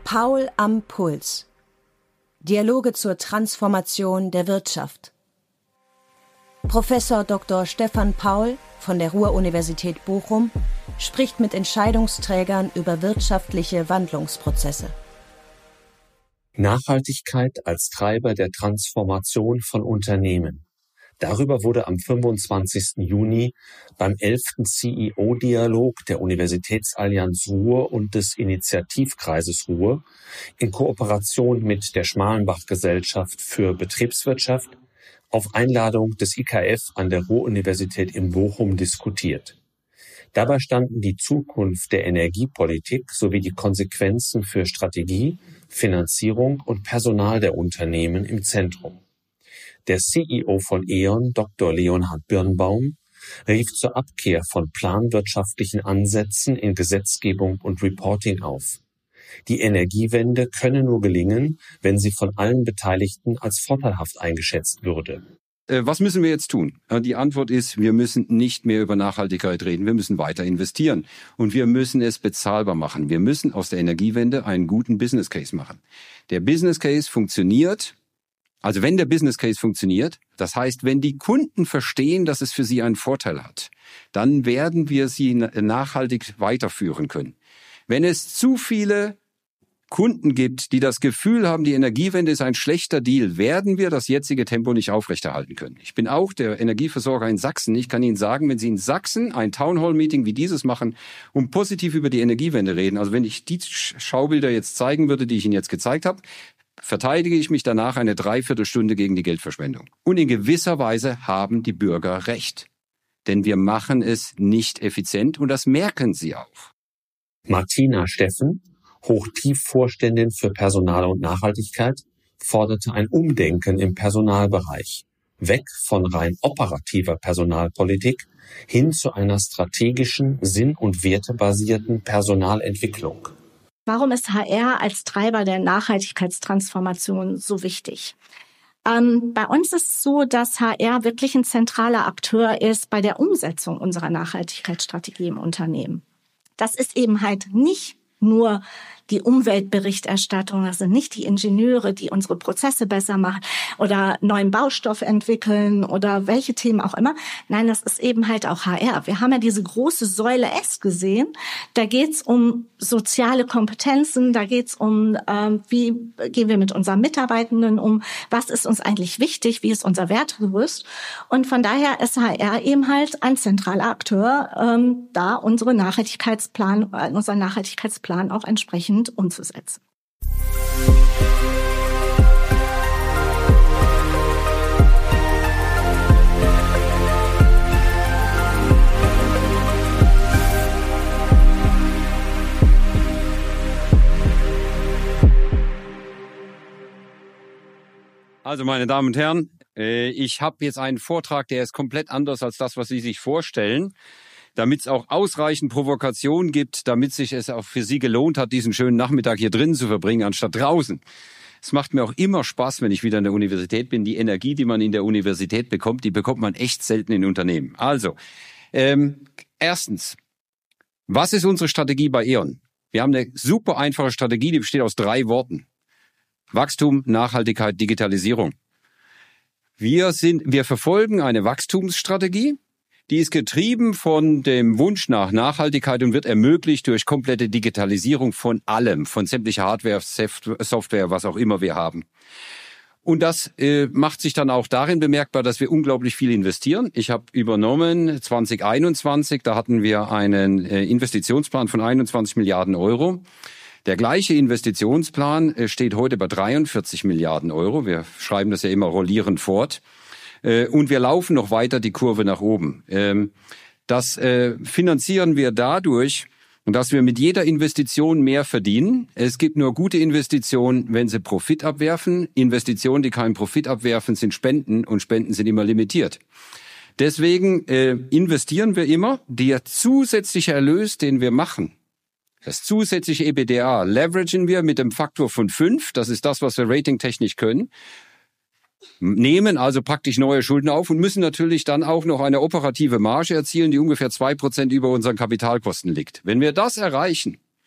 Paul am Puls. Dialoge zur Transformation der Wirtschaft. Professor Dr. Stefan Paul von der Ruhr-Universität Bochum spricht mit Entscheidungsträgern über wirtschaftliche Wandlungsprozesse. Nachhaltigkeit als Treiber der Transformation von Unternehmen. Darüber wurde am 25. Juni beim 11. CEO-Dialog der Universitätsallianz Ruhr und des Initiativkreises Ruhr in Kooperation mit der Schmalenbach-Gesellschaft für Betriebswirtschaft auf Einladung des IKF an der Ruhr-Universität in Bochum diskutiert. Dabei standen die Zukunft der Energiepolitik sowie die Konsequenzen für Strategie, Finanzierung und Personal der Unternehmen im Zentrum. Der CEO von E.ON, Dr. Leonhard Birnbaum, rief zur Abkehr von planwirtschaftlichen Ansätzen in Gesetzgebung und Reporting auf. Die Energiewende könne nur gelingen, wenn sie von allen Beteiligten als vorteilhaft eingeschätzt würde. Was müssen wir jetzt tun? Die Antwort ist, wir müssen nicht mehr über Nachhaltigkeit reden, wir müssen weiter investieren und wir müssen es bezahlbar machen. Wir müssen aus der Energiewende einen guten Business Case machen. Der Business Case funktioniert. Also wenn der Business Case funktioniert, das heißt, wenn die Kunden verstehen, dass es für sie einen Vorteil hat, dann werden wir sie nachhaltig weiterführen können. Wenn es zu viele Kunden gibt, die das Gefühl haben, die Energiewende ist ein schlechter Deal, werden wir das jetzige Tempo nicht aufrechterhalten können. Ich bin auch der Energieversorger in Sachsen. Ich kann Ihnen sagen, wenn Sie in Sachsen ein Townhall-Meeting wie dieses machen und positiv über die Energiewende reden, also wenn ich die Schaubilder jetzt zeigen würde, die ich Ihnen jetzt gezeigt habe, verteidige ich mich danach eine Dreiviertelstunde gegen die Geldverschwendung. Und in gewisser Weise haben die Bürger recht. Denn wir machen es nicht effizient und das merken sie auch. Martina Steffen, Hochtiefvorständin für Personal und Nachhaltigkeit, forderte ein Umdenken im Personalbereich. Weg von rein operativer Personalpolitik hin zu einer strategischen, sinn- und wertebasierten Personalentwicklung. Warum ist HR als Treiber der Nachhaltigkeitstransformation so wichtig? Bei uns ist es so, dass HR wirklich ein zentraler Akteur ist bei der Umsetzung unserer Nachhaltigkeitsstrategie im Unternehmen. Das ist eben halt nicht nur die Umweltberichterstattung, das sind nicht die Ingenieure, die unsere Prozesse besser machen oder neuen Baustoff entwickeln oder welche Themen auch immer. Nein, das ist eben halt auch HR. Wir haben ja diese große Säule S gesehen. Da geht's um soziale Kompetenzen, da geht's um, wie gehen wir mit unseren Mitarbeitenden um, was ist uns eigentlich wichtig, wie ist unser Wertegerüst. Und von daher ist HR eben halt ein zentraler Akteur, da unseren Nachhaltigkeitsplan auch entsprechend umzusetzen. Also meine Damen und Herren, ich habe jetzt einen Vortrag, der ist komplett anders als das, was Sie sich vorstellen. Damit es auch ausreichend Provokation gibt, damit sich es auch für Sie gelohnt hat, diesen schönen Nachmittag hier drinnen zu verbringen, anstatt draußen. Es macht mir auch immer Spaß, wenn ich wieder an der Universität bin. Die Energie, die man in der Universität bekommt, die bekommt man echt selten in Unternehmen. Also, erstens, was ist unsere Strategie bei E.ON? Wir haben eine super einfache Strategie, die besteht aus 3 Worten. Wachstum, Nachhaltigkeit, Digitalisierung. Wir verfolgen eine Wachstumsstrategie. Die ist getrieben von dem Wunsch nach Nachhaltigkeit und wird ermöglicht durch komplette Digitalisierung von allem, von sämtlicher Hardware, Software, was auch immer wir haben. Und das macht sich dann auch darin bemerkbar, dass wir unglaublich viel investieren. Ich habe übernommen 2021, da hatten wir einen Investitionsplan von 21 Milliarden Euro. Der gleiche Investitionsplan steht heute bei 43 Milliarden Euro. Wir schreiben das ja immer rollierend fort. Und wir laufen noch weiter die Kurve nach oben. Das finanzieren wir dadurch, dass wir mit jeder Investition mehr verdienen. Es gibt nur gute Investitionen, wenn sie Profit abwerfen. Investitionen, die keinen Profit abwerfen, sind Spenden und Spenden sind immer limitiert. Deswegen investieren wir immer. Der zusätzliche Erlös, den wir machen, das zusätzliche EBITDA, leveragen wir mit dem Faktor von 5. Das ist das, was wir ratingtechnisch können. Nehmen also praktisch neue Schulden auf und müssen natürlich dann auch noch eine operative Marge erzielen, die ungefähr 2% über unseren Kapitalkosten liegt. Wenn wir das erreichen,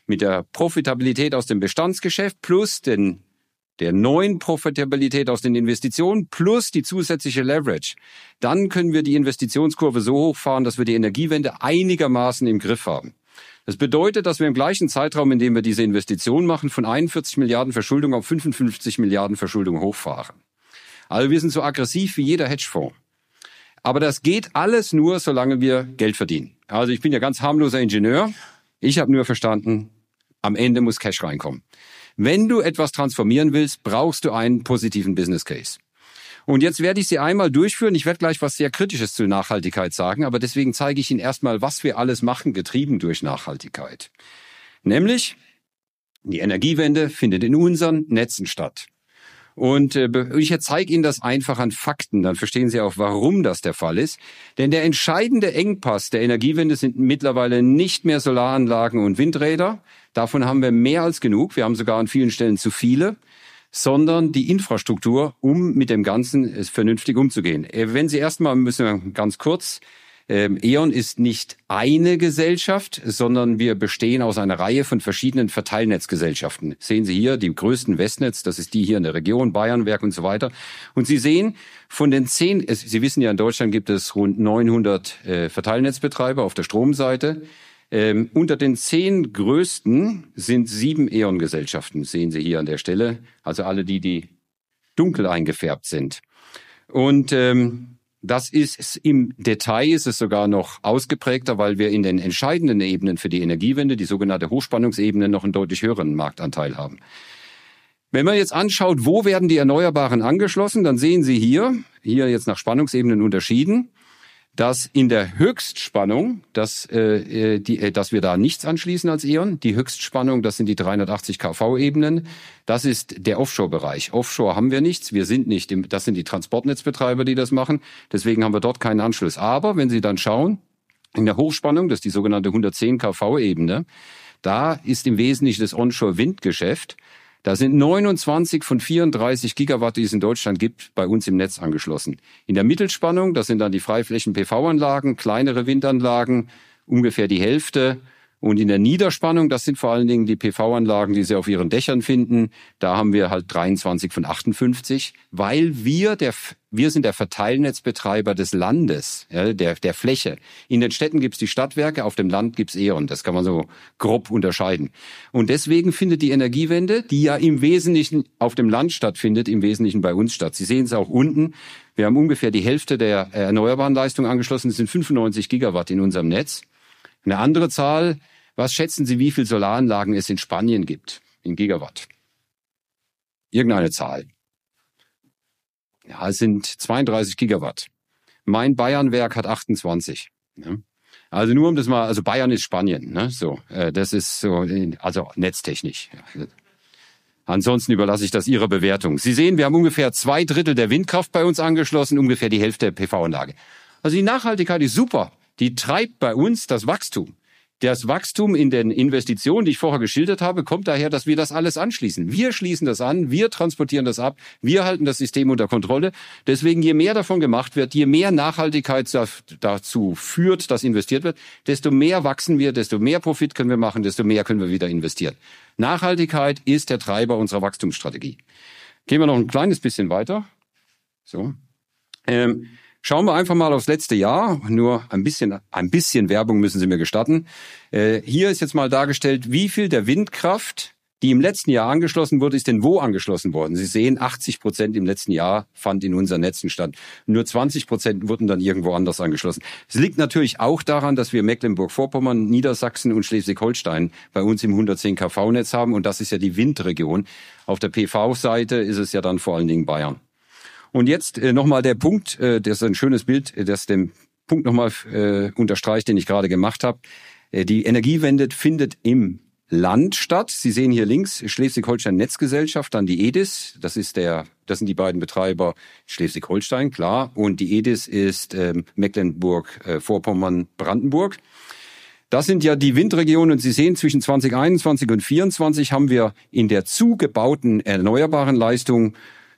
mit der Profitabilität aus dem Bestandsgeschäft plus der neuen Profitabilität aus den Investitionen plus die zusätzliche Leverage, dann können wir die Investitionskurve so hochfahren, dass wir die Energiewende einigermaßen im Griff haben. Das bedeutet, dass wir im gleichen Zeitraum, in dem wir diese Investitionen machen, von 41 Milliarden Verschuldung auf 55 Milliarden Verschuldung hochfahren. Also wir sind so aggressiv wie jeder Hedgefonds. Aber das geht alles nur, solange wir Geld verdienen. Also ich bin ja ganz harmloser Ingenieur. Ich habe nur verstanden, am Ende muss Cash reinkommen. Wenn du etwas transformieren willst, brauchst du einen positiven Business Case. Und jetzt werde ich Sie einmal durchführen. Ich werde gleich was sehr Kritisches zur Nachhaltigkeit sagen, aber deswegen zeige ich Ihnen erstmal, was wir alles machen, getrieben durch Nachhaltigkeit. Nämlich, die Energiewende findet in unseren Netzen statt. Und ich zeige Ihnen das einfach an Fakten, dann verstehen Sie auch, warum das der Fall ist. Denn der entscheidende Engpass der Energiewende sind mittlerweile nicht mehr Solaranlagen und Windräder. Davon haben wir mehr als genug. Wir haben sogar an vielen Stellen zu viele. Sondern die Infrastruktur, um mit dem Ganzen vernünftig umzugehen. Wenn Sie erstmal, müssen wir ganz kurz, E.ON ist nicht eine Gesellschaft, sondern wir bestehen aus einer Reihe von verschiedenen Verteilnetzgesellschaften. Sehen Sie hier die größten Westnetz, das ist die hier in der Region, Bayernwerk und so weiter. Und Sie sehen, von den 10, Sie wissen ja, in Deutschland gibt es rund 900 Verteilnetzbetreiber auf der Stromseite. Unter den 10 größten sind 7 E.ON-Gesellschaften, sehen Sie hier an der Stelle. Also alle die dunkel eingefärbt sind. Und das ist im Detail ist es sogar noch ausgeprägter, weil wir in den entscheidenden Ebenen für die Energiewende, die sogenannte Hochspannungsebene, noch einen deutlich höheren Marktanteil haben. Wenn man jetzt anschaut, wo werden die Erneuerbaren angeschlossen, dann sehen Sie hier jetzt nach Spannungsebenen unterschieden, dass in der Höchstspannung, dass wir da nichts anschließen als E.ON. Die Höchstspannung, das sind die 380 kV-Ebenen. Das ist der Offshore-Bereich. Offshore haben wir nichts. Wir sind nicht, das sind die Transportnetzbetreiber, die das machen. Deswegen haben wir dort keinen Anschluss. Aber wenn Sie dann schauen, in der Hochspannung, das ist die sogenannte 110 kV-Ebene, da ist im Wesentlichen das Onshore-Windgeschäft. Da sind 29 von 34 Gigawatt, die es in Deutschland gibt, bei uns im Netz angeschlossen. In der Mittelspannung, das sind dann die Freiflächen-PV-Anlagen, kleinere Windanlagen, ungefähr die Hälfte. Und in der Niederspannung, das sind vor allen Dingen die PV-Anlagen, die Sie auf Ihren Dächern finden. Da haben wir halt 23 von 58, weil wir sind der Verteilnetzbetreiber des Landes, ja, der Fläche. In den Städten gibt's die Stadtwerke, auf dem Land gibt's E.ON. Das kann man so grob unterscheiden. Und deswegen findet die Energiewende, die ja im Wesentlichen auf dem Land stattfindet, im Wesentlichen bei uns statt. Sie sehen es auch unten. Wir haben ungefähr die Hälfte der erneuerbaren Leistung angeschlossen. Das sind 95 Gigawatt in unserem Netz. Eine andere Zahl, was schätzen Sie, wie viel Solaranlagen es in Spanien gibt, in Gigawatt? Irgendeine Zahl. Ja, es sind 32 Gigawatt. Mein Bayernwerk hat 28. Ne? Also nur um das mal, also Bayern ist Spanien, ne? So, das ist so, also netztechnisch. Ja. Ansonsten überlasse ich das Ihrer Bewertung. Sie sehen, wir haben ungefähr 2/3 der Windkraft bei uns angeschlossen, ungefähr die Hälfte der PV-Anlage. Also die Nachhaltigkeit ist super. Die treibt bei uns das Wachstum. Das Wachstum in den Investitionen, die ich vorher geschildert habe, kommt daher, dass wir das alles anschließen. Wir schließen das an, wir transportieren das ab, wir halten das System unter Kontrolle. Deswegen, je mehr davon gemacht wird, je mehr Nachhaltigkeit dazu führt, dass investiert wird, desto mehr wachsen wir, desto mehr Profit können wir machen, desto mehr können wir wieder investieren. Nachhaltigkeit ist der Treiber unserer Wachstumsstrategie. Gehen wir noch ein kleines bisschen weiter. So. Schauen wir einfach mal aufs letzte Jahr. Nur ein bisschen Werbung müssen Sie mir gestatten. Hier ist jetzt mal dargestellt, wie viel der Windkraft, die im letzten Jahr angeschlossen wurde, ist denn wo angeschlossen worden? Sie sehen, 80% im letzten Jahr fand in unseren Netzen statt. Nur 20% wurden dann irgendwo anders angeschlossen. Es liegt natürlich auch daran, dass wir Mecklenburg-Vorpommern, Niedersachsen und Schleswig-Holstein bei uns im 110 kV-Netz haben. Und das ist ja die Windregion. Auf der PV-Seite ist es ja dann vor allen Dingen Bayern. Und jetzt nochmal der Punkt, das ist ein schönes Bild, das den Punkt nochmal unterstreicht, den ich gerade gemacht habe. Die Energiewende findet im Land statt. Sie sehen hier links Schleswig-Holstein Netzgesellschaft, dann die EDIS. Das sind die beiden Betreiber Schleswig-Holstein, klar. Und die EDIS ist Mecklenburg-Vorpommern, Brandenburg. Das sind ja die Windregionen und Sie sehen, zwischen 2021 und 2024 haben wir in der zugebauten erneuerbaren Leistung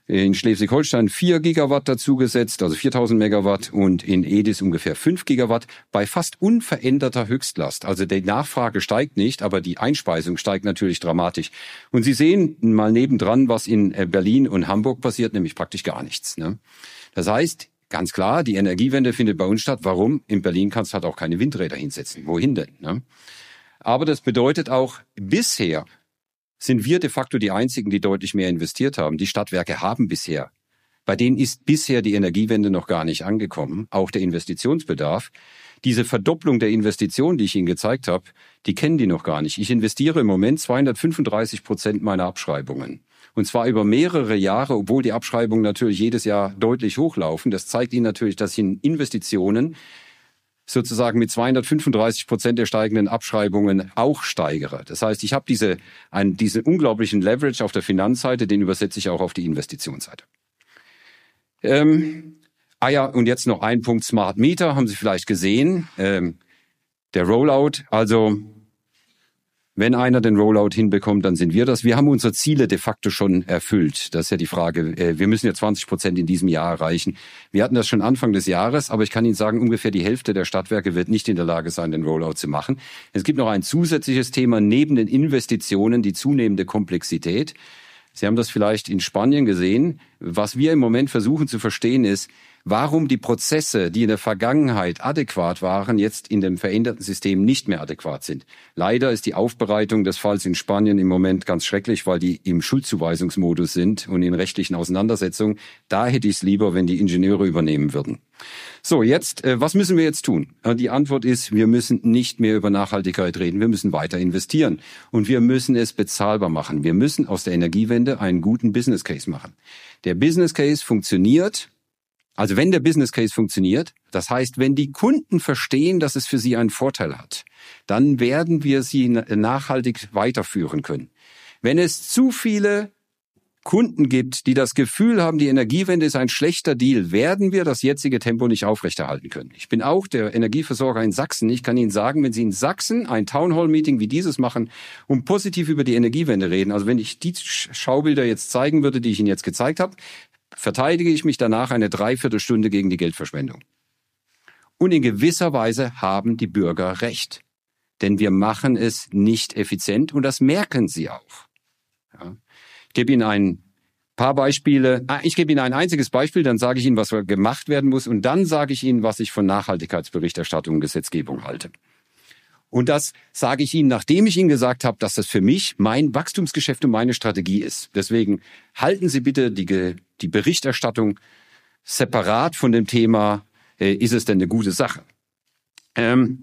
In Schleswig-Holstein 4 Gigawatt dazugesetzt, also 4000 Megawatt und in Edis ungefähr 5 Gigawatt bei fast unveränderter Höchstlast. Also die Nachfrage steigt nicht, aber die Einspeisung steigt natürlich dramatisch. Und Sie sehen mal nebendran, was in Berlin und Hamburg passiert, nämlich praktisch gar nichts. Ne? Das heißt, ganz klar, die Energiewende findet bei uns statt. Warum? In Berlin kannst du halt auch keine Windräder hinsetzen. Wohin denn? Ne? Aber das bedeutet auch, bisher sind wir de facto die Einzigen, die deutlich mehr investiert haben. Die Stadtwerke haben bisher, bei denen ist bisher die Energiewende noch gar nicht angekommen, auch der Investitionsbedarf. Diese Verdopplung der Investitionen, die ich Ihnen gezeigt habe, die kennen die noch gar nicht. Ich investiere im Moment 235% meiner Abschreibungen. Und zwar über mehrere Jahre, obwohl die Abschreibungen natürlich jedes Jahr deutlich hochlaufen. Das zeigt Ihnen natürlich, dass ich in Investitionen sozusagen mit 235% der steigenden Abschreibungen auch steigere. Das heißt, ich habe diesen unglaublichen Leverage auf der Finanzseite, den übersetze ich auch auf die Investitionsseite. Und jetzt noch ein Punkt, Smart Meter, haben Sie vielleicht gesehen. Der Rollout, also wenn einer den Rollout hinbekommt, dann sind wir das. Wir haben unsere Ziele de facto schon erfüllt. Das ist ja die Frage. Wir müssen ja 20% in diesem Jahr erreichen. Wir hatten das schon Anfang des Jahres, aber ich kann Ihnen sagen, ungefähr die Hälfte der Stadtwerke wird nicht in der Lage sein, den Rollout zu machen. Es gibt noch ein zusätzliches Thema neben den Investitionen, die zunehmende Komplexität. Sie haben das vielleicht in Spanien gesehen. Was wir im Moment versuchen zu verstehen ist, warum die Prozesse, die in der Vergangenheit adäquat waren, jetzt in dem veränderten System nicht mehr adäquat sind. Leider ist die Aufbereitung des Falls in Spanien im Moment ganz schrecklich, weil die im Schuldzuweisungsmodus sind und in rechtlichen Auseinandersetzungen. Da hätte ich es lieber, wenn die Ingenieure übernehmen würden. So, jetzt, was müssen wir jetzt tun? Die Antwort ist, wir müssen nicht mehr über Nachhaltigkeit reden, wir müssen weiter investieren und wir müssen es bezahlbar machen. Wir müssen aus der Energiewende einen guten Business Case machen. Der Business Case funktioniert. Also wenn der Business Case funktioniert, das heißt, wenn die Kunden verstehen, dass es für sie einen Vorteil hat, dann werden wir sie nachhaltig weiterführen können. Wenn es zu viele Kunden gibt, die das Gefühl haben, die Energiewende ist ein schlechter Deal, werden wir das jetzige Tempo nicht aufrechterhalten können. Ich bin auch der Energieversorger in Sachsen. Ich kann Ihnen sagen, wenn Sie in Sachsen ein Townhall-Meeting wie dieses machen und positiv über die Energiewende reden, also wenn ich die Schaubilder jetzt zeigen würde, die ich Ihnen jetzt gezeigt habe, verteidige ich mich danach eine Dreiviertelstunde gegen die Geldverschwendung. Und in gewisser Weise haben die Bürger recht. Denn wir machen es nicht effizient und das merken sie auch. Ja. Ich gebe Ihnen ein paar Beispiele. Ich gebe Ihnen ein einziges Beispiel, dann sage ich Ihnen, was gemacht werden muss und dann sage ich Ihnen, was ich von Nachhaltigkeitsberichterstattung und Gesetzgebung halte. Und das sage ich Ihnen, nachdem ich Ihnen gesagt habe, dass das für mich mein Wachstumsgeschäft und meine Strategie ist. Deswegen halten Sie bitte die Berichterstattung separat von dem Thema, ist es denn eine gute Sache? Gehen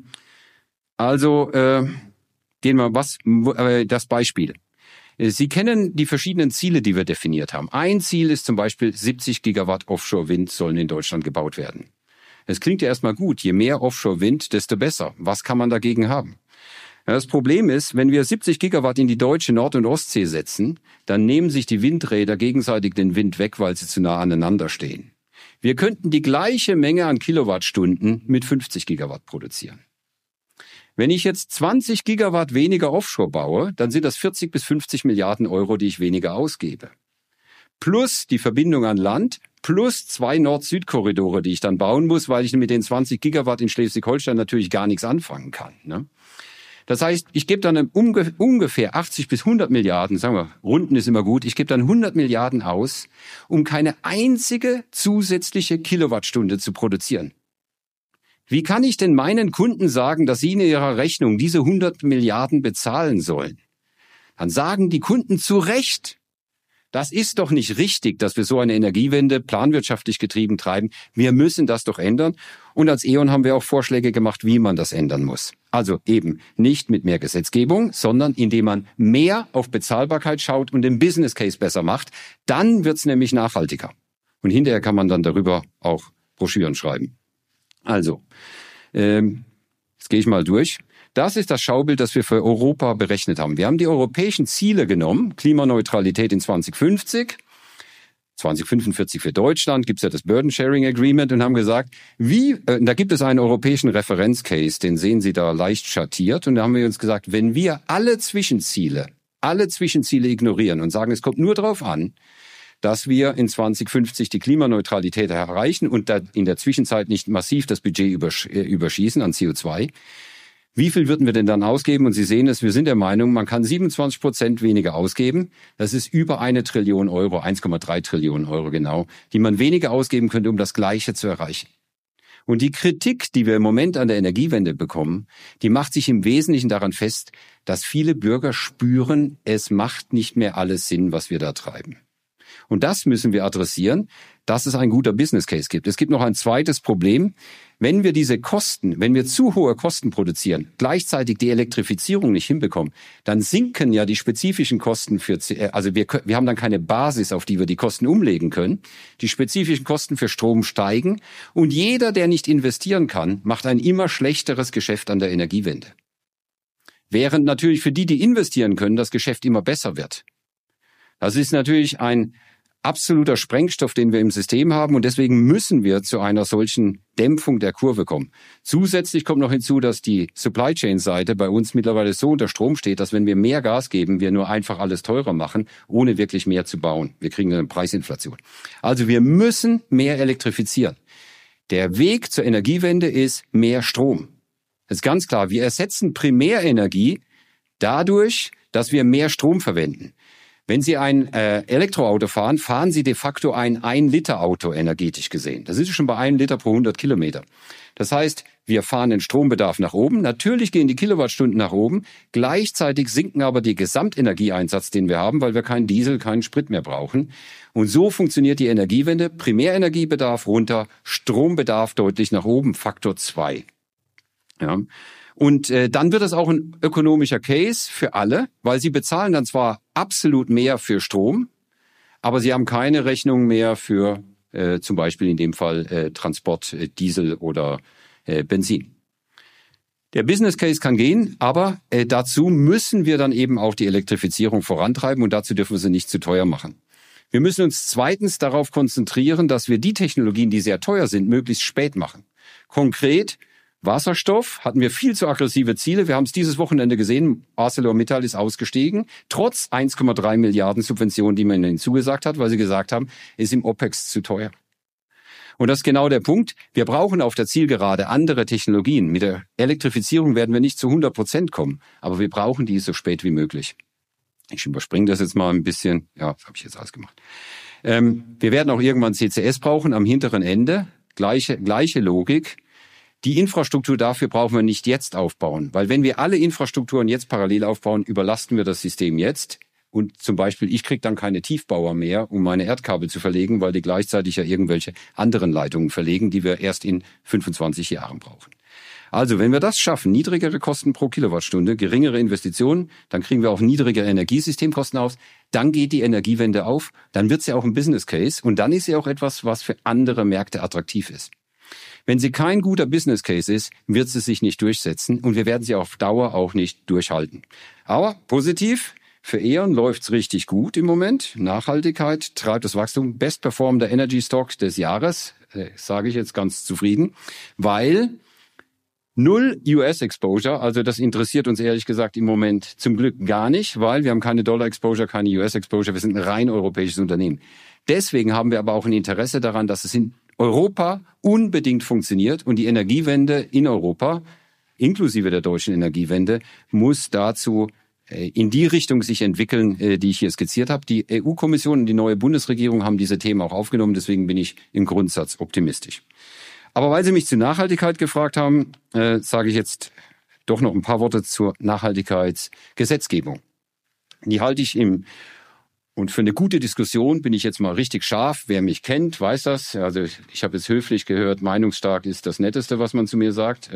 wir das Beispiel. Sie kennen die verschiedenen Ziele, die wir definiert haben. Ein Ziel ist zum Beispiel 70 Gigawatt Offshore-Wind sollen in Deutschland gebaut werden. Es klingt ja erstmal gut, je mehr Offshore-Wind, desto besser. Was kann man dagegen haben? Ja, das Problem ist, wenn wir 70 Gigawatt in die deutsche Nord- und Ostsee setzen, dann nehmen sich die Windräder gegenseitig den Wind weg, weil sie zu nah aneinander stehen. Wir könnten die gleiche Menge an Kilowattstunden mit 50 Gigawatt produzieren. Wenn ich jetzt 20 Gigawatt weniger Offshore baue, dann sind das 40 bis 50 Milliarden Euro, die ich weniger ausgebe. Plus die Verbindung an Land, plus 2 Nord-Süd-Korridore, die ich dann bauen muss, weil ich mit den 20 Gigawatt in Schleswig-Holstein natürlich gar nichts anfangen kann. Ne? Das heißt, ich gebe dann ungefähr 80 bis 100 Milliarden, sagen wir, Runden ist immer gut, ich gebe dann 100 Milliarden aus, um keine einzige zusätzliche Kilowattstunde zu produzieren. Wie kann ich denn meinen Kunden sagen, dass sie in ihrer Rechnung diese 100 Milliarden bezahlen sollen? Dann sagen die Kunden zu Recht, das ist doch nicht richtig, dass wir so eine Energiewende planwirtschaftlich getrieben treiben. Wir müssen das doch ändern. Und als E.ON haben wir auch Vorschläge gemacht, wie man das ändern muss. Also eben nicht mit mehr Gesetzgebung, sondern indem man mehr auf Bezahlbarkeit schaut und den Business Case besser macht. Dann wird's nämlich nachhaltiger. Und hinterher kann man dann darüber auch Broschüren schreiben. Also, jetzt gehe ich mal durch. Das ist das Schaubild, das wir für Europa berechnet haben. Wir haben die europäischen Ziele genommen, Klimaneutralität in 2050, 2045 für Deutschland, gibt es ja das Burden Sharing Agreement und haben gesagt, da gibt es einen europäischen Referenzcase, den sehen Sie da leicht schattiert. Und da haben wir uns gesagt, wenn wir alle Zwischenziele ignorieren und sagen, es kommt nur darauf an, dass wir in 2050 die Klimaneutralität erreichen und in der Zwischenzeit nicht massiv das Budget überschießen an CO2. Wie viel würden wir denn dann ausgeben? Und Sie sehen es, wir sind der Meinung, man kann 27% weniger ausgeben. Das ist über 1 Trillion Euro, 1,3 Trillionen Euro genau, die man weniger ausgeben könnte, um das Gleiche zu erreichen. Und die Kritik, die wir im Moment an der Energiewende bekommen, die macht sich im Wesentlichen daran fest, dass viele Bürger spüren, es macht nicht mehr alles Sinn, was wir da treiben. Und das müssen wir adressieren, dass es ein guter Business Case gibt. Es gibt noch ein zweites Problem. Wenn wir zu hohe Kosten produzieren, gleichzeitig die Elektrifizierung nicht hinbekommen, dann sinken ja die spezifischen Kosten wir haben dann keine Basis, auf die wir die Kosten umlegen können. Die spezifischen Kosten für Strom steigen und jeder, der nicht investieren kann, macht ein immer schlechteres Geschäft an der Energiewende. Während natürlich für die investieren können, das Geschäft immer besser wird. Das ist natürlich ein absoluter Sprengstoff, den wir im System haben und deswegen müssen wir zu einer solchen Dämpfung der Kurve kommen. Zusätzlich kommt noch hinzu, dass die Supply Chain Seite bei uns mittlerweile so unter Strom steht, dass wenn wir mehr Gas geben, wir nur einfach alles teurer machen, ohne wirklich mehr zu bauen. Wir kriegen eine Preisinflation. Also wir müssen mehr elektrifizieren. Der Weg zur Energiewende ist mehr Strom. Das ist ganz klar. Wir ersetzen Primärenergie dadurch, dass wir mehr Strom verwenden. Wenn Sie ein Elektroauto fahren, fahren Sie de facto ein 1-Liter-Auto energetisch gesehen. Das ist schon bei 1 Liter pro 100 Kilometer. Das heißt, wir fahren den Strombedarf nach oben. Natürlich gehen die Kilowattstunden nach oben. Gleichzeitig sinken aber die Gesamtenergieeinsatz, den wir haben, weil wir keinen Diesel, keinen Sprit mehr brauchen. Und so funktioniert die Energiewende. Primärenergiebedarf runter, Strombedarf deutlich nach oben, Faktor 2. Ja. Und dann wird es auch ein ökonomischer Case für alle, weil sie bezahlen dann zwar absolut mehr für Strom, aber sie haben keine Rechnung mehr für zum Beispiel in dem Fall Transport, Diesel oder Benzin. Der Business Case kann gehen, aber dazu müssen wir dann eben auch die Elektrifizierung vorantreiben und dazu dürfen wir sie nicht zu teuer machen. Wir müssen uns zweitens darauf konzentrieren, dass wir die Technologien, die sehr teuer sind, möglichst spät machen. Konkret Wasserstoff hatten wir viel zu aggressive Ziele. Wir haben es dieses Wochenende gesehen. ArcelorMittal ist ausgestiegen, trotz 1,3 Milliarden Subventionen, die man ihnen zugesagt hat, weil sie gesagt haben, ist im OPEX zu teuer. Und das ist genau der Punkt. Wir brauchen auf der Zielgerade andere Technologien. Mit der Elektrifizierung werden wir nicht zu 100% kommen, aber wir brauchen die so spät wie möglich. Ich überspringe das jetzt mal ein bisschen. Ja, das habe ich jetzt alles gemacht. Wir werden auch irgendwann CCS brauchen am hinteren Ende. Gleiche Logik. Die Infrastruktur dafür brauchen wir nicht jetzt aufbauen, weil wenn wir alle Infrastrukturen jetzt parallel aufbauen, überlasten wir das System jetzt. Und zum Beispiel, ich kriege dann keine Tiefbauer mehr, um meine Erdkabel zu verlegen, weil die gleichzeitig ja irgendwelche anderen Leitungen verlegen, die wir erst in 25 Jahren brauchen. Also, wenn wir das schaffen, niedrigere Kosten pro Kilowattstunde, geringere Investitionen, dann kriegen wir auch niedrigere Energiesystemkosten aus, dann geht die Energiewende auf, dann wird sie auch ein Business Case und dann ist sie auch etwas, was für andere Märkte attraktiv ist. Wenn sie kein guter Business Case ist, wird sie sich nicht durchsetzen und wir werden sie auf Dauer auch nicht durchhalten. Aber positiv, für E.ON läuft's richtig gut im Moment. Nachhaltigkeit treibt das Wachstum. Best performender Energy Stock des Jahres, sage ich jetzt ganz zufrieden, weil 0 US-Exposure, also das interessiert uns ehrlich gesagt im Moment zum Glück gar nicht, weil wir haben keine Dollar-Exposure, keine US-Exposure, wir sind ein rein europäisches Unternehmen. Deswegen haben wir aber auch ein Interesse daran, dass es in Europa unbedingt funktioniert und die Energiewende in Europa, inklusive der deutschen Energiewende, muss dazu in die Richtung sich entwickeln, die ich hier skizziert habe. Die EU-Kommission und die neue Bundesregierung haben diese Themen auch aufgenommen, deswegen bin ich im Grundsatz optimistisch. Aber weil Sie mich zur Nachhaltigkeit gefragt haben, sage ich jetzt doch noch ein paar Worte zur Nachhaltigkeitsgesetzgebung. Die halte ich und für eine gute Diskussion bin ich jetzt mal richtig scharf. Wer mich kennt, weiß das. Also ich habe jetzt höflich gehört, meinungsstark ist das Netteste, was man zu mir sagt.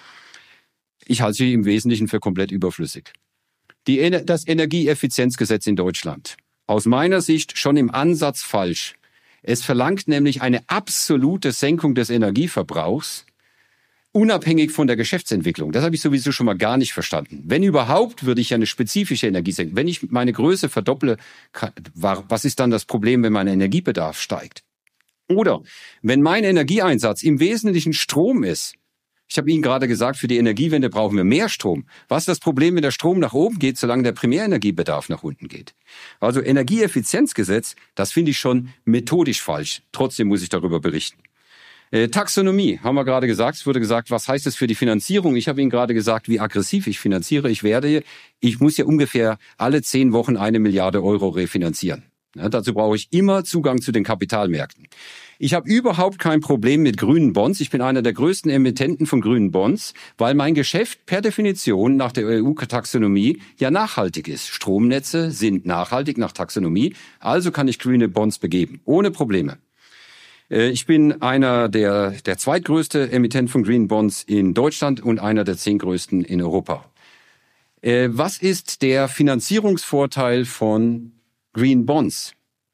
Ich halte sie im Wesentlichen für komplett überflüssig. Das Energieeffizienzgesetz in Deutschland, aus meiner Sicht schon im Ansatz falsch. Es verlangt nämlich eine absolute Senkung des Energieverbrauchs, unabhängig von der Geschäftsentwicklung. Das habe ich sowieso schon mal gar nicht verstanden. Wenn überhaupt, würde ich ja eine spezifische Energie senken. Wenn ich meine Größe verdopple, was ist dann das Problem, wenn mein Energiebedarf steigt? Oder wenn mein Energieeinsatz im Wesentlichen Strom ist, Ich habe Ihnen gerade gesagt, für die Energiewende brauchen wir mehr Strom. Was ist das Problem, wenn der Strom nach oben geht, solange der Primärenergiebedarf nach unten geht? Also Energieeffizienzgesetz, das finde ich schon methodisch falsch. Trotzdem muss ich darüber berichten. Taxonomie, haben wir gerade gesagt. Es wurde gesagt, was heißt das für die Finanzierung? Ich habe Ihnen gerade gesagt, wie aggressiv ich finanziere. Ich muss ja ungefähr alle 10 Wochen 1 Milliarde Euro refinanzieren. Ja, dazu brauche ich immer Zugang zu den Kapitalmärkten. Ich habe überhaupt kein Problem mit grünen Bonds. Ich bin einer der größten Emittenten von grünen Bonds, weil mein Geschäft per Definition nach der EU-Taxonomie ja nachhaltig ist. Stromnetze sind nachhaltig nach Taxonomie, also kann ich grüne Bonds begeben, ohne Probleme. Ich bin einer der zweitgrößte Emittent von Green Bonds in Deutschland und einer der 10 größten in Europa. Was ist der Finanzierungsvorteil von Green Bonds?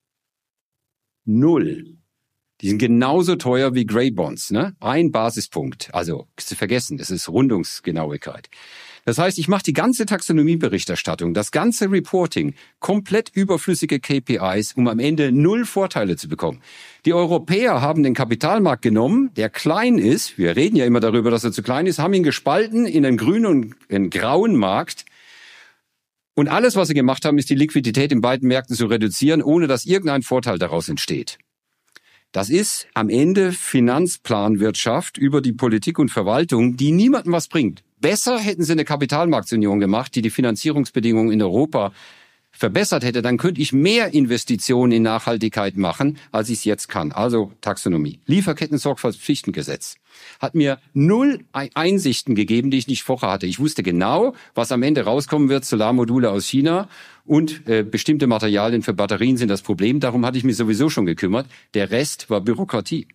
0. Die sind genauso teuer wie Grey Bonds, ne? 1 Basispunkt. Also, zu vergessen, das ist Rundungsgenauigkeit. Das heißt, ich mache die ganze Taxonomieberichterstattung, das ganze Reporting, komplett überflüssige KPIs, um am Ende 0 Vorteile zu bekommen. Die Europäer haben den Kapitalmarkt genommen, der klein ist. Wir reden ja immer darüber, dass er zu klein ist, haben ihn gespalten in einen grünen und einen grauen Markt. Und alles, was sie gemacht haben, ist die Liquidität in beiden Märkten zu reduzieren, ohne dass irgendein Vorteil daraus entsteht. Das ist am Ende Finanzplanwirtschaft über die Politik und Verwaltung, die niemandem was bringt. Besser hätten sie eine Kapitalmarktunion gemacht, die die Finanzierungsbedingungen in Europa verbessert hätte. Dann könnte ich mehr Investitionen in Nachhaltigkeit machen, als ich es jetzt kann. Also Taxonomie. Lieferketten-Sorgfaltspflichtengesetz hat mir 0 Einsichten gegeben, die ich nicht vorher hatte. Ich wusste genau, was am Ende rauskommen wird. Solarmodule aus China und bestimmte Materialien für Batterien sind das Problem. Darum hatte ich mich sowieso schon gekümmert. Der Rest war Bürokratie.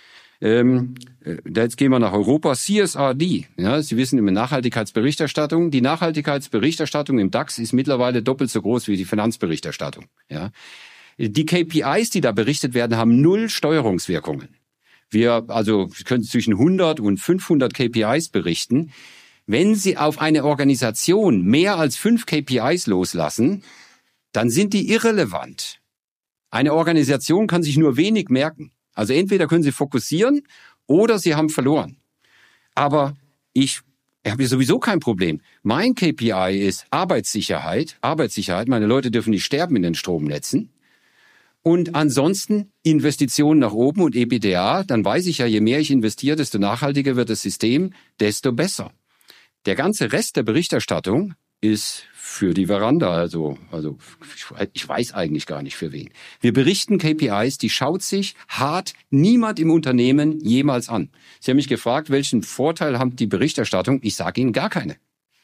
Jetzt gehen wir nach Europa. CSRD, ja, Sie wissen, immer Nachhaltigkeitsberichterstattung. Die Nachhaltigkeitsberichterstattung im DAX ist mittlerweile doppelt so groß wie die Finanzberichterstattung. Ja. Die KPIs, die da berichtet werden, haben 0 Steuerungswirkungen. Wir können zwischen 100 und 500 KPIs berichten. Wenn Sie auf eine Organisation mehr als 5 KPIs loslassen, dann sind die irrelevant. Eine Organisation kann sich nur wenig merken. Also entweder können Sie fokussieren oder Sie haben verloren. Aber ich habe sowieso kein Problem. Mein KPI ist Arbeitssicherheit. Meine Leute dürfen nicht sterben in den Stromnetzen. Und ansonsten Investitionen nach oben und EBITDA. Dann weiß ich ja, je mehr ich investiere, desto nachhaltiger wird das System, desto besser. Der ganze Rest der Berichterstattung ist für die Veranda, also ich weiß eigentlich gar nicht für wen. Wir berichten KPIs, die schaut sich hart niemand im Unternehmen jemals an. Sie haben mich gefragt, welchen Vorteil hat die Berichterstattung? Ich sage Ihnen gar keine.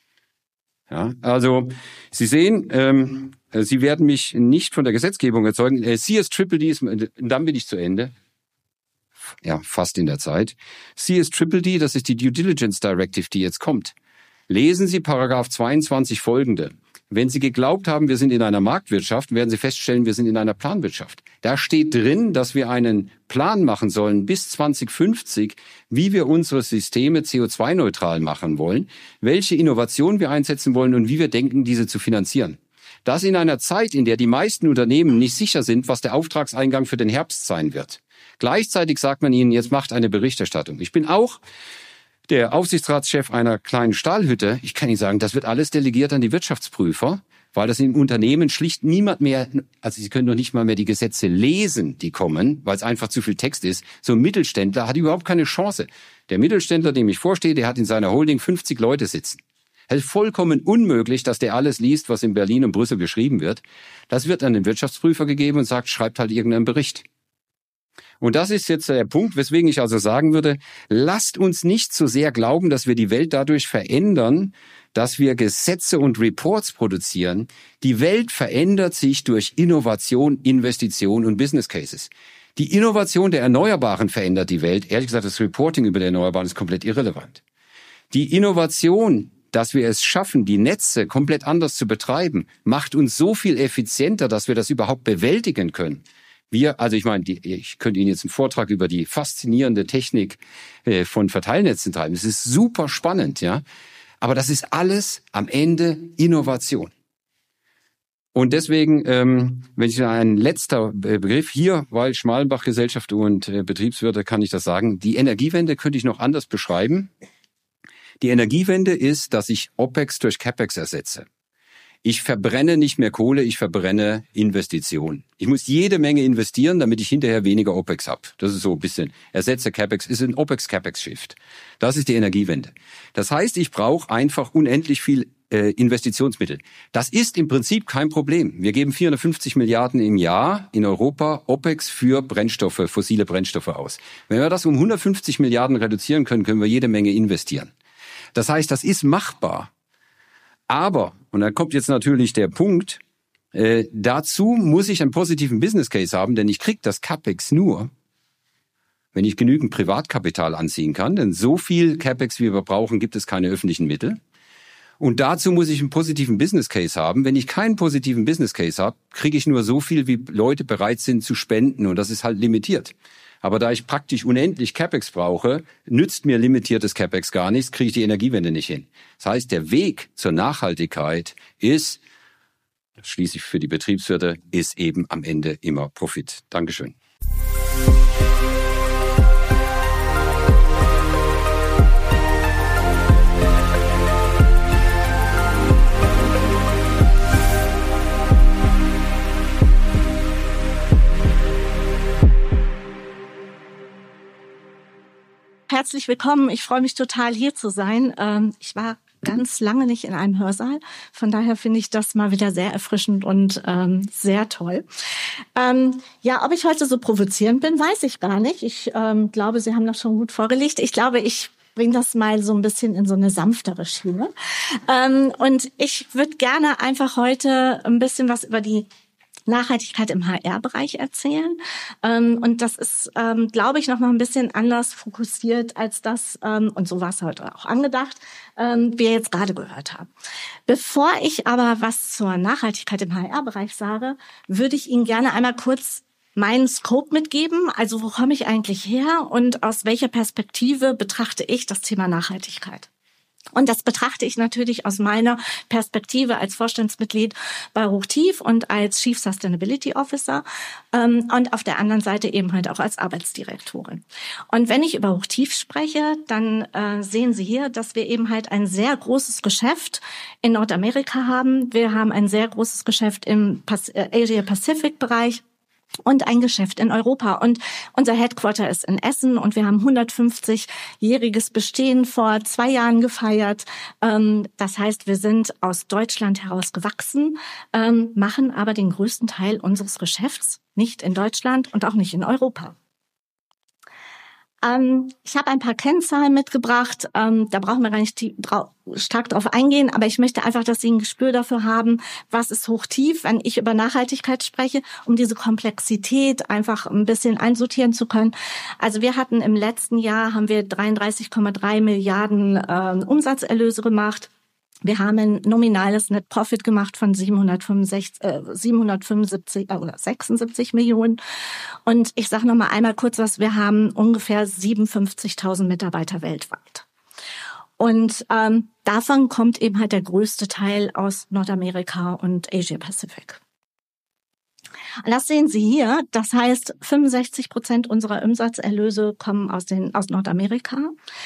Ja, also Sie sehen, Sie werden mich nicht von der Gesetzgebung erzeugen. CS-Triple-D ist, dann bin ich zu Ende. Ja, fast in der Zeit. CS-Triple-D, das ist die Due Diligence Directive, die jetzt kommt. Lesen Sie Paragraph 22 folgende. Wenn Sie geglaubt haben, wir sind in einer Marktwirtschaft, werden Sie feststellen, wir sind in einer Planwirtschaft. Da steht drin, dass wir einen Plan machen sollen bis 2050, wie wir unsere Systeme CO2-neutral machen wollen, welche Innovationen wir einsetzen wollen und wie wir denken, diese zu finanzieren. Das in einer Zeit, in der die meisten Unternehmen nicht sicher sind, was der Auftragseingang für den Herbst sein wird. Gleichzeitig sagt man ihnen, jetzt macht eine Berichterstattung. Ich bin auch der Aufsichtsratschef einer kleinen Stahlhütte. Ich kann Ihnen sagen, das wird alles delegiert an die Wirtschaftsprüfer, weil das im Unternehmen schlicht niemand mehr, also Sie können doch nicht mal mehr die Gesetze lesen, die kommen, weil es einfach zu viel Text ist. So ein Mittelständler hat überhaupt keine Chance. Der Mittelständler, dem ich vorstehe, der hat in seiner Holding 50 Leute sitzen. Es ist vollkommen unmöglich, dass der alles liest, was in Berlin und Brüssel geschrieben wird. Das wird an den Wirtschaftsprüfer gegeben und sagt, schreibt halt irgendeinen Bericht. Und das ist jetzt der Punkt, weswegen ich also sagen würde, lasst uns nicht so sehr glauben, dass wir die Welt dadurch verändern, dass wir Gesetze und Reports produzieren. Die Welt verändert sich durch Innovation, Investition und Business Cases. Die Innovation der Erneuerbaren verändert die Welt. Ehrlich gesagt, das Reporting über die Erneuerbaren ist komplett irrelevant. Die Innovation, dass wir es schaffen, die Netze komplett anders zu betreiben, macht uns so viel effizienter, dass wir das überhaupt bewältigen können. Ich könnte Ihnen jetzt einen Vortrag über die faszinierende Technik von Verteilnetzen treiben. Es ist super spannend, ja. Aber das ist alles am Ende Innovation. Und deswegen, wenn ich ein letzter Begriff hier, weil Schmalenbach Gesellschaft und Betriebswirte, kann ich das sagen. Die Energiewende könnte ich noch anders beschreiben. Die Energiewende ist, dass ich OPEX durch CAPEX ersetze. Ich verbrenne nicht mehr Kohle, ich verbrenne Investitionen. Ich muss jede Menge investieren, damit ich hinterher weniger OPEX habe. Das ist so ein bisschen, ersetze CAPEX, ist ein OPEX-CAPEX-Shift. Das ist die Energiewende. Das heißt, ich brauche einfach unendlich viel Investitionsmittel. Das ist im Prinzip kein Problem. Wir geben 450 Milliarden im Jahr in Europa OPEX für Brennstoffe, fossile Brennstoffe aus. Wenn wir das um 150 Milliarden reduzieren können, können wir jede Menge investieren. Das heißt, das ist machbar. Aber, und da kommt jetzt natürlich der Punkt, dazu muss ich einen positiven Business Case haben, denn ich kriege das CAPEX nur, wenn ich genügend Privatkapital anziehen kann. Denn so viel CAPEX, wie wir brauchen, gibt es keine öffentlichen Mittel. Und dazu muss ich einen positiven Business Case haben. Wenn ich keinen positiven Business Case habe, kriege ich nur so viel, wie Leute bereit sind zu spenden. Und das ist halt limitiert. Aber da ich praktisch unendlich CAPEX brauche, nützt mir limitiertes CAPEX gar nichts, kriege ich die Energiewende nicht hin. Das heißt, der Weg zur Nachhaltigkeit ist, schließlich für die Betriebswirte, ist eben am Ende immer Profit. Dankeschön. Herzlich willkommen. Ich freue mich total, hier zu sein. Ich war ganz lange nicht in einem Hörsaal. Von daher finde ich das mal wieder sehr erfrischend und sehr toll. Ja, ob ich heute so provozierend bin, weiß ich gar nicht. Ich glaube, Sie haben das schon gut vorgelegt. Ich glaube, ich bringe das mal so ein bisschen in so eine sanftere Schiene. Und ich würde gerne einfach heute ein bisschen was über die Nachhaltigkeit im HR-Bereich erzählen. Und das ist, glaube ich, noch mal ein bisschen anders fokussiert als das, und so war es heute auch angedacht, wir jetzt gerade gehört haben. Bevor ich aber was zur Nachhaltigkeit im HR-Bereich sage, würde ich Ihnen gerne einmal kurz meinen Scope mitgeben. Also wo komme ich eigentlich her und aus welcher Perspektive betrachte ich das Thema Nachhaltigkeit? Und das betrachte ich natürlich aus meiner Perspektive als Vorstandsmitglied bei Hochtief und als Chief Sustainability Officer und auf der anderen Seite eben halt auch als Arbeitsdirektorin. Und wenn ich über Hochtief spreche, dann sehen Sie hier, dass wir eben halt ein sehr großes Geschäft in Nordamerika haben. Wir haben ein sehr großes Geschäft im Asia-Pacific-Bereich. Und ein Geschäft in Europa. Und unser Headquarter ist in Essen und wir haben 150-jähriges Bestehen vor 2 Jahren gefeiert. Das heißt, wir sind aus Deutschland heraus gewachsen, machen aber den größten Teil unseres Geschäfts nicht in Deutschland und auch nicht in Europa. Ich habe ein paar Kennzahlen mitgebracht. Da brauchen wir gar nicht stark drauf eingehen, aber ich möchte einfach, dass Sie ein Gespür dafür haben, was ist Hochtief, wenn ich über Nachhaltigkeit spreche, um diese Komplexität einfach ein bisschen einsortieren zu können. Also wir hatten im letzten Jahr, haben wir 33,3 Milliarden Umsatzerlöse gemacht. Wir haben ein nominales Net Profit gemacht von 775 oder 76 Millionen. Und ich sage noch mal einmal kurz was. Wir haben ungefähr 57.000 Mitarbeiter weltweit. Und davon kommt eben halt der größte Teil aus Nordamerika und Asia Pacific. Und das sehen Sie hier. Das heißt, 65% unserer Umsatzerlöse kommen aus Nordamerika.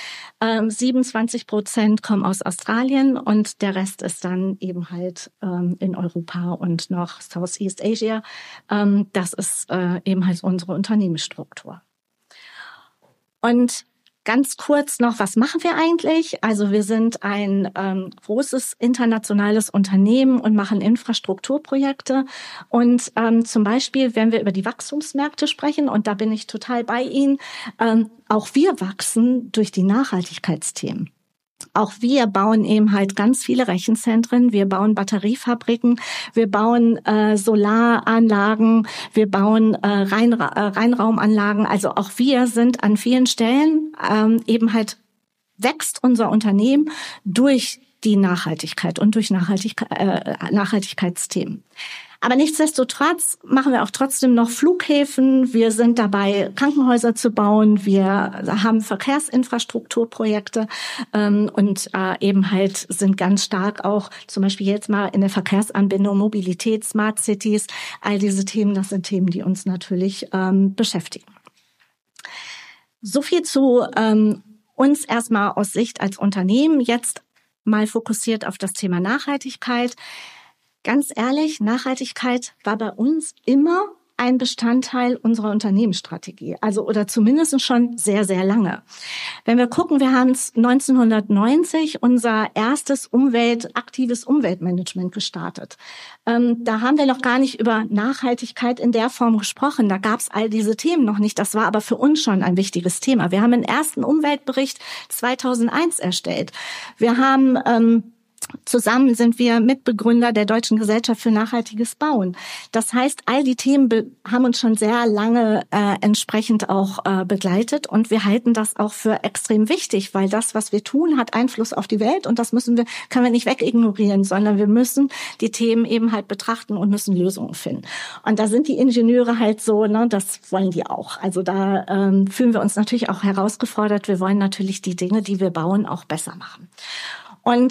27% kommen aus Australien und der Rest ist dann eben halt in Europa und noch Southeast Asia. Das ist eben halt unsere Unternehmensstruktur. Und ganz kurz noch, was machen wir eigentlich? Also wir sind ein großes internationales Unternehmen und machen Infrastrukturprojekte. Und zum Beispiel, wenn wir über die Wachstumsmärkte sprechen, und da bin ich total bei Ihnen, auch wir wachsen durch die Nachhaltigkeitsthemen. Auch wir bauen eben halt ganz viele Rechenzentren, wir bauen Batteriefabriken, wir bauen Solaranlagen, wir bauen Reinraumanlagen. Also auch wir sind an vielen Stellen eben halt wächst unser Unternehmen durch die Nachhaltigkeit und durch Nachhaltigkeitsthemen. Aber nichtsdestotrotz machen wir auch trotzdem noch Flughäfen. Wir sind dabei, Krankenhäuser zu bauen. Wir haben Verkehrsinfrastrukturprojekte und eben halt sind ganz stark auch zum Beispiel jetzt mal in der Verkehrsanbindung, Mobilität, Smart Cities. All diese Themen, das sind Themen, die uns natürlich beschäftigen. So viel zu uns erstmal aus Sicht als Unternehmen jetzt mal fokussiert auf das Thema Nachhaltigkeit. Ganz ehrlich, Nachhaltigkeit war bei uns immer ein Bestandteil unserer Unternehmensstrategie, also oder zumindest schon sehr, sehr lange. Wenn wir gucken, wir haben 1990 unser erstes aktives Umweltmanagement gestartet. Da haben wir noch gar nicht über Nachhaltigkeit in der Form gesprochen. Da gab es all diese Themen noch nicht. Das war aber für uns schon ein wichtiges Thema. Wir haben den ersten Umweltbericht 2001 erstellt. Wir haben zusammen sind wir Mitbegründer der Deutschen Gesellschaft für nachhaltiges Bauen. Das heißt, all die Themen haben uns schon sehr lange entsprechend auch begleitet und wir halten das auch für extrem wichtig, weil das, was wir tun, hat Einfluss auf die Welt und das können wir nicht wegignorieren, sondern wir müssen die Themen eben halt betrachten und müssen Lösungen finden. Und da sind die Ingenieure halt so, ne, das wollen die auch. Also da fühlen wir uns natürlich auch herausgefordert. Wir wollen natürlich die Dinge, die wir bauen, auch besser machen. Und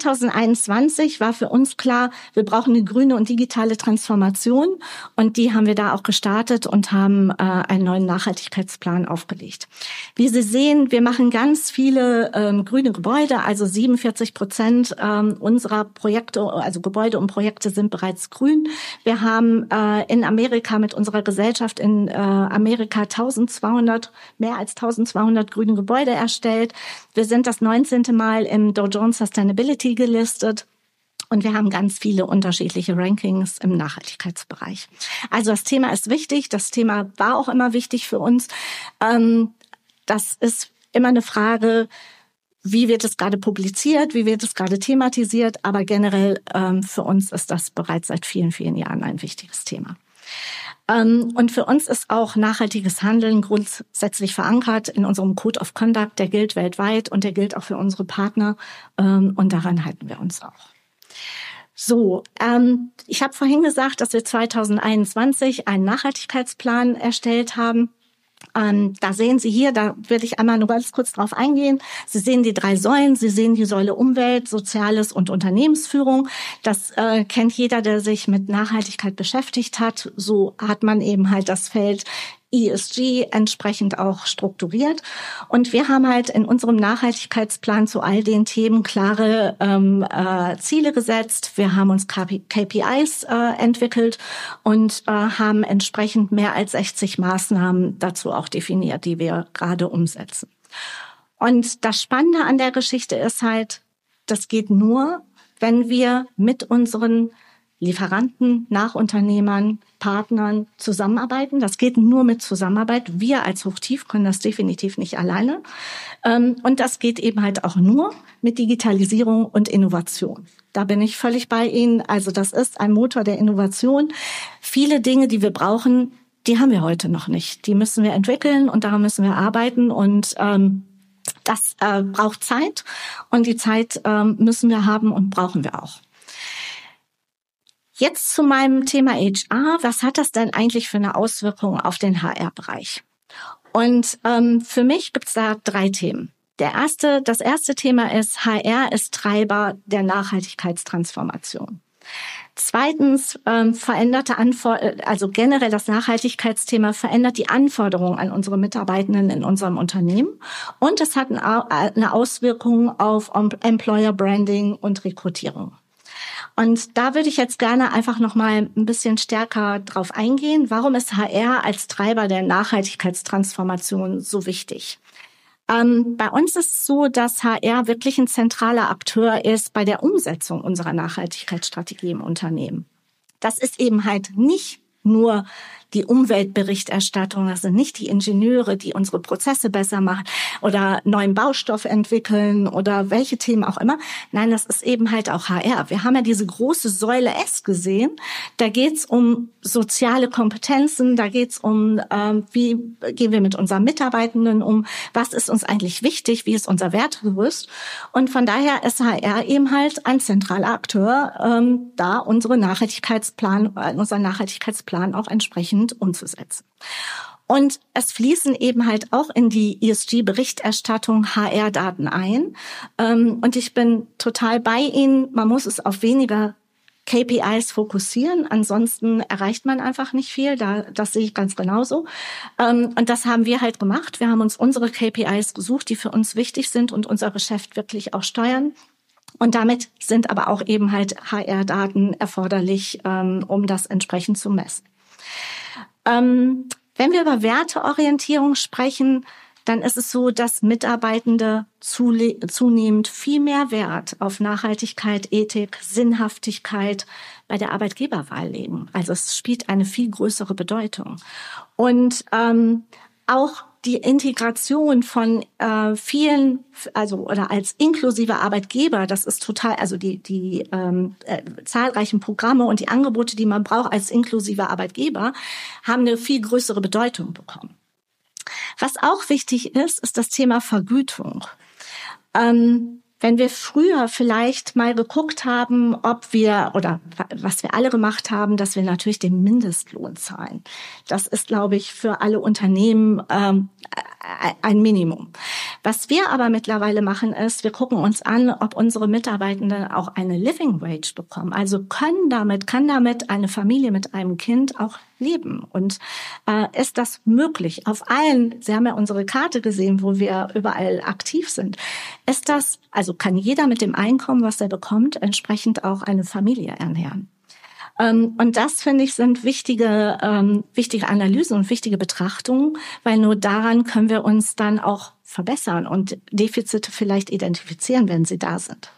2021 war für uns klar, wir brauchen eine grüne und digitale Transformation. Und die haben wir da auch gestartet und haben einen neuen Nachhaltigkeitsplan aufgelegt. Wie Sie sehen, wir machen ganz viele grüne Gebäude, also 47% unserer Projekte, also Gebäude und Projekte sind bereits grün. Wir haben in Amerika mit unserer Gesellschaft in Amerika mehr als 1200 grüne Gebäude erstellt. Wir sind das 19. Mal im Dow Jones Sustainability gelistet und wir haben ganz viele unterschiedliche Rankings im Nachhaltigkeitsbereich. Also das Thema ist wichtig, das Thema war auch immer wichtig für uns. Das ist immer eine Frage, wie wird es gerade publiziert, wie wird es gerade thematisiert, aber generell für uns ist das bereits seit vielen, vielen Jahren ein wichtiges Thema. Und für uns ist auch nachhaltiges Handeln grundsätzlich verankert in unserem Code of Conduct. Der gilt weltweit und der gilt auch für unsere Partner. Und daran halten wir uns auch. So, ich habe vorhin gesagt, dass wir 2021 einen Nachhaltigkeitsplan erstellt haben. Da sehen Sie hier, da will ich einmal nur ganz kurz drauf eingehen. Sie sehen die 3 Säulen. Sie sehen die Säule Umwelt, Soziales und Unternehmensführung. Das kennt jeder, der sich mit Nachhaltigkeit beschäftigt hat. So hat man eben halt das Feld ESG entsprechend auch strukturiert. Und wir haben halt in unserem Nachhaltigkeitsplan zu all den Themen klare Ziele gesetzt. Wir haben uns KPIs entwickelt und haben entsprechend mehr als 60 Maßnahmen dazu auch definiert, die wir gerade umsetzen. Und das Spannende an der Geschichte ist halt, das geht nur, wenn wir mit unseren Lieferanten, Nachunternehmern, Partnern zusammenarbeiten. Das geht nur mit Zusammenarbeit. Wir als Hochtief können das definitiv nicht alleine. Und das geht eben halt auch nur mit Digitalisierung und Innovation. Da bin ich völlig bei Ihnen. Also das ist ein Motor der Innovation. Viele Dinge, die wir brauchen, die haben wir heute noch nicht. Die müssen wir entwickeln und daran müssen wir arbeiten und das braucht Zeit und die Zeit müssen wir haben und brauchen wir auch. Jetzt zu meinem Thema HR. Was hat das denn eigentlich für eine Auswirkung auf den HR-Bereich? Und für mich gibt es da 3 Themen. Das erste Thema ist, HR ist Treiber der Nachhaltigkeitstransformation. Zweitens, also generell das Nachhaltigkeitsthema verändert die Anforderungen an unsere Mitarbeitenden in unserem Unternehmen. Und es hat eine Auswirkung auf Employer Branding und Rekrutierung. Und da würde ich jetzt gerne einfach noch mal ein bisschen stärker drauf eingehen. Warum ist HR als Treiber der Nachhaltigkeitstransformation so wichtig? Bei uns ist es so, dass HR wirklich ein zentraler Akteur ist bei der Umsetzung unserer Nachhaltigkeitsstrategie im Unternehmen. Das ist eben halt nicht nur die Umweltberichterstattung, das sind nicht die Ingenieure, die unsere Prozesse besser machen oder neuen Baustoff entwickeln oder welche Themen auch immer. Nein, das ist eben halt auch HR. Wir haben ja diese große Säule S gesehen. Da geht's um soziale Kompetenzen, da geht's um, wie gehen wir mit unseren Mitarbeitenden um, was ist uns eigentlich wichtig, wie ist unser Wertegerüst. Und von daher ist HR eben halt ein zentraler Akteur, da unseren Nachhaltigkeitsplan auch entsprechend umzusetzen. Und es fließen eben halt auch in die ESG-Berichterstattung HR-Daten ein. Und ich bin total bei Ihnen. Man muss es auf weniger KPIs fokussieren. Ansonsten erreicht man einfach nicht viel. Das sehe ich ganz genauso. Und das haben wir halt gemacht. Wir haben uns unsere KPIs gesucht, die für uns wichtig sind und unser Geschäft wirklich auch steuern. Und damit sind aber auch eben halt HR-Daten erforderlich, um das entsprechend zu messen. Wenn wir über Werteorientierung sprechen, dann ist es so, dass Mitarbeitende zunehmend viel mehr Wert auf Nachhaltigkeit, Ethik, Sinnhaftigkeit bei der Arbeitgeberwahl legen. Also es spielt eine viel größere Bedeutung. Und auch die Integration von vielen, oder als inklusiver Arbeitgeber, das ist total, also die zahlreichen Programme und die Angebote, die man braucht als inklusiver Arbeitgeber, haben eine viel größere Bedeutung bekommen. Was auch wichtig ist, ist das Thema Vergütung. Wenn wir früher vielleicht mal geguckt haben, ob wir, oder was wir alle gemacht haben, dass wir natürlich den Mindestlohn zahlen. Das ist, glaube ich, für alle Unternehmen ein Minimum. Was wir aber mittlerweile machen, ist, wir gucken uns an, ob unsere Mitarbeitenden auch eine Living Wage bekommen. Also kann damit eine Familie mit einem Kind auch leben? Und ist das möglich? Auf allen, Sie haben ja unsere Karte gesehen, wo wir überall aktiv sind. Ist das, also kann jeder mit dem Einkommen, was er bekommt, entsprechend auch eine Familie ernähren? Und das, finde ich, sind wichtige Analysen und wichtige Betrachtungen, weil nur daran können wir uns dann auch verbessern und Defizite vielleicht identifizieren, wenn sie da sind.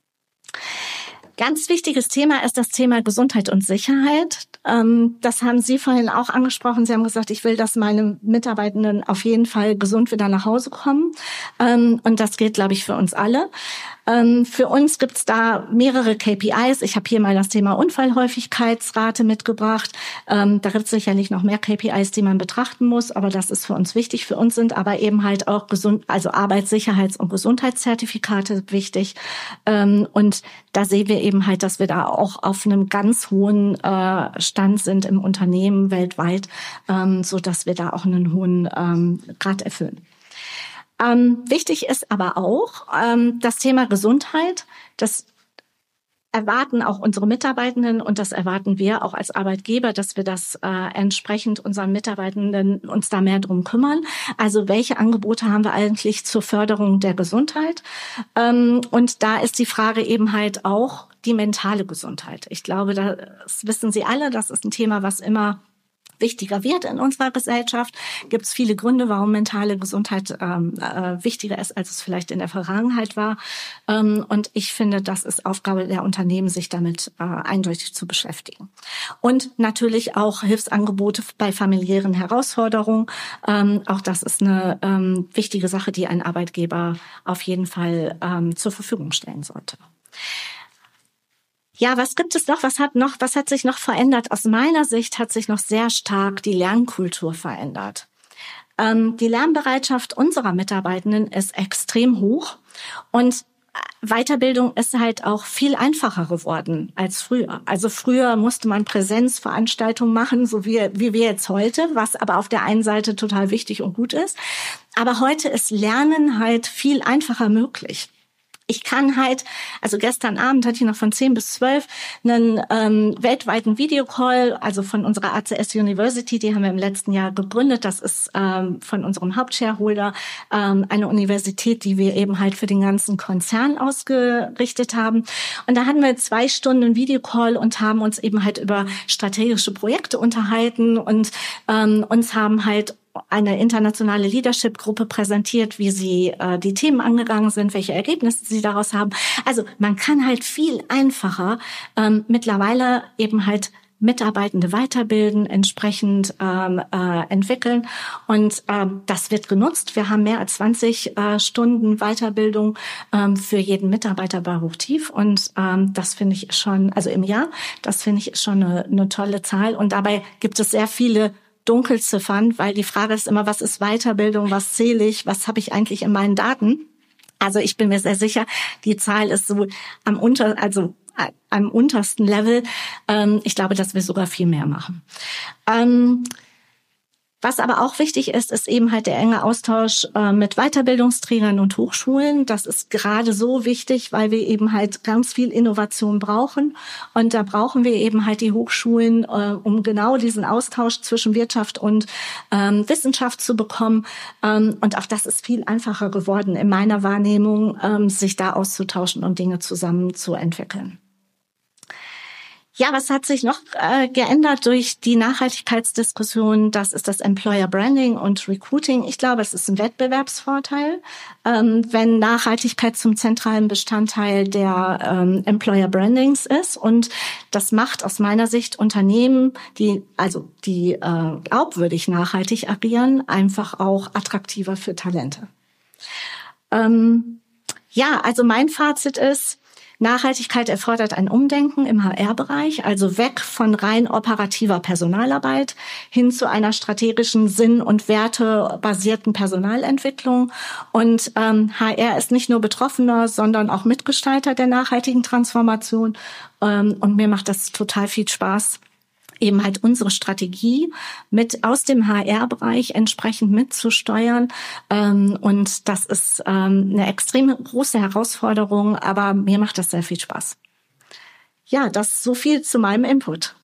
Ganz wichtiges Thema ist das Thema Gesundheit und Sicherheit. Das haben Sie vorhin auch angesprochen. Sie haben gesagt, ich will, dass meine Mitarbeitenden auf jeden Fall gesund wieder nach Hause kommen. Und das gilt, glaube ich, für uns alle. Für uns gibt's da mehrere KPIs. Ich habe hier mal das Thema Unfallhäufigkeitsrate mitgebracht. Da gibt's sicherlich noch mehr KPIs, die man betrachten muss, aber das ist für uns wichtig. Für uns sind aber eben halt auch Arbeitssicherheits- und Gesundheitszertifikate wichtig. Und da sehen wir eben halt, dass wir da auch auf einem ganz hohen Stand sind im Unternehmen weltweit, so dass wir da auch einen hohen Grad erfüllen. Wichtig ist aber auch das Thema Gesundheit. Das erwarten auch unsere Mitarbeitenden und das erwarten wir auch als Arbeitgeber, dass wir das entsprechend unseren Mitarbeitenden uns da mehr drum kümmern. Also welche Angebote haben wir eigentlich zur Förderung der Gesundheit? Und da ist die Frage eben halt auch die mentale Gesundheit. Ich glaube, das wissen Sie alle, das ist ein Thema, was immer wichtiger wird in unserer Gesellschaft. Gibt es viele Gründe, warum mentale Gesundheit wichtiger ist, als es vielleicht in der Vergangenheit war. Und ich finde, das ist Aufgabe der Unternehmen, sich damit eindeutig zu beschäftigen. Und natürlich auch Hilfsangebote bei familiären Herausforderungen. Auch das ist eine wichtige Sache, die ein Arbeitgeber auf jeden Fall zur Verfügung stellen sollte. Ja, was gibt es noch? Was hat sich noch verändert? Aus meiner Sicht hat sich noch sehr stark die Lernkultur verändert. Die Lernbereitschaft unserer Mitarbeitenden ist extrem hoch und Weiterbildung ist halt auch viel einfacher geworden als früher. Also früher musste man Präsenzveranstaltungen machen, so wie wir jetzt heute, was aber auf der einen Seite total wichtig und gut ist. Aber heute ist Lernen halt viel einfacher möglich. Ich kann halt, also gestern Abend hatte ich noch von 10 bis 12 einen weltweiten Videocall, also von unserer ACS University, die haben wir im letzten Jahr gegründet. Das ist von unserem Hauptshareholder eine Universität, die wir eben halt für den ganzen Konzern ausgerichtet haben. Und da hatten wir 2 Stunden Videocall und haben uns eben halt über strategische Projekte unterhalten und uns haben halt eine internationale Leadership-Gruppe präsentiert, wie sie die Themen angegangen sind, welche Ergebnisse sie daraus haben. Also man kann halt viel einfacher mittlerweile eben halt Mitarbeitende weiterbilden, entsprechend entwickeln und das wird genutzt. Wir haben mehr als 20 Stunden Weiterbildung für jeden Mitarbeiter bei Hochtief und das finde ich schon, also im Jahr, das finde ich schon eine tolle Zahl und dabei gibt es sehr viele Dunkelziffern, weil die Frage ist immer, was ist Weiterbildung, was zähle ich, was habe ich eigentlich in meinen Daten? Also ich bin mir sehr sicher, die Zahl ist so am untersten Level. Ich glaube, dass wir sogar viel mehr machen. Was aber auch wichtig ist, ist eben halt der enge Austausch mit Weiterbildungsträgern und Hochschulen. Das ist gerade so wichtig, weil wir eben halt ganz viel Innovation brauchen. Und da brauchen wir eben halt die Hochschulen, um genau diesen Austausch zwischen Wirtschaft und Wissenschaft zu bekommen. Und auch das ist viel einfacher geworden in meiner Wahrnehmung, sich da auszutauschen und Dinge zusammen zu entwickeln. Ja, was hat sich noch geändert durch die Nachhaltigkeitsdiskussion? Das ist das Employer Branding und Recruiting. Ich glaube, es ist ein Wettbewerbsvorteil, wenn Nachhaltigkeit zum zentralen Bestandteil der Employer Brandings ist. Und das macht aus meiner Sicht Unternehmen, die glaubwürdig nachhaltig agieren, einfach auch attraktiver für Talente. Also mein Fazit ist, Nachhaltigkeit erfordert ein Umdenken im HR-Bereich, also weg von rein operativer Personalarbeit hin zu einer strategischen Sinn- und wertebasierten Personalentwicklung. Und HR ist nicht nur Betroffener, sondern auch Mitgestalter der nachhaltigen Transformation. Und mir macht das total viel Spaß, eben halt unsere Strategie mit aus dem HR-Bereich entsprechend mitzusteuern. Und das ist eine extrem große Herausforderung, aber mir macht das sehr viel Spaß. Ja, das so viel zu meinem Input.